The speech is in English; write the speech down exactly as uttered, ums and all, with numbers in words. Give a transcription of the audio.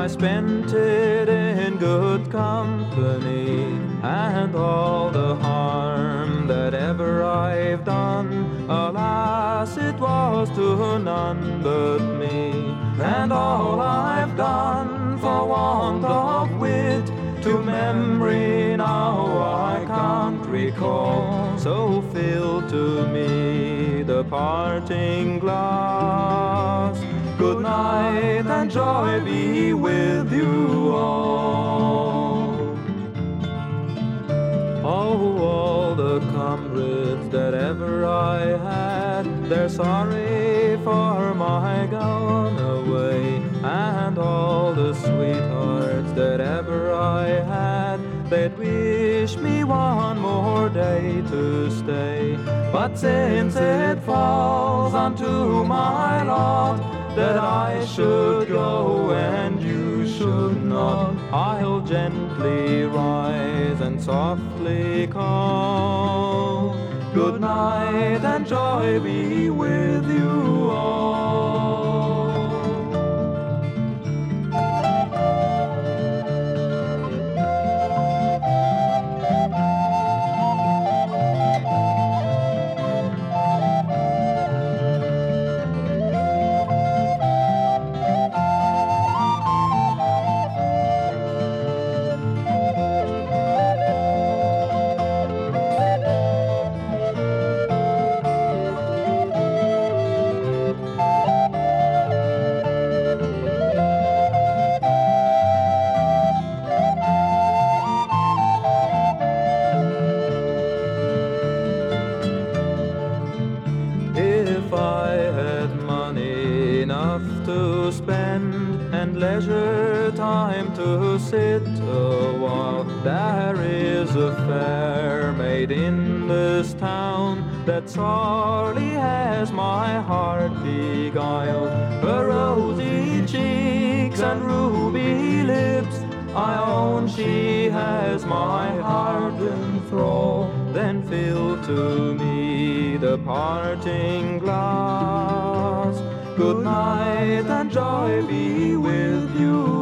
spent it in good company, and all the harm that ever I've done, alas, it was to none but me. And all I've done for want of wit, to memory now I can't recall. So fill to me the parting glass. Good night and joy be with you all. Oh, all the comrades that ever I had, they're sorry for my going away. And all the sweethearts that ever I had, they'd wish me one more day to stay. But since it falls unto my lot that I should go and you should not, I'll gently rise and softly call. Good night and joy be with you all. If I had money enough to spend, and leisure time to sit a while, there is a fair maid in this town that sorely has my heart beguiled. Her rosy cheeks and ruby lips, I own she has my heart in thrall. Then fill to me the parting glass. Good night and joy be with you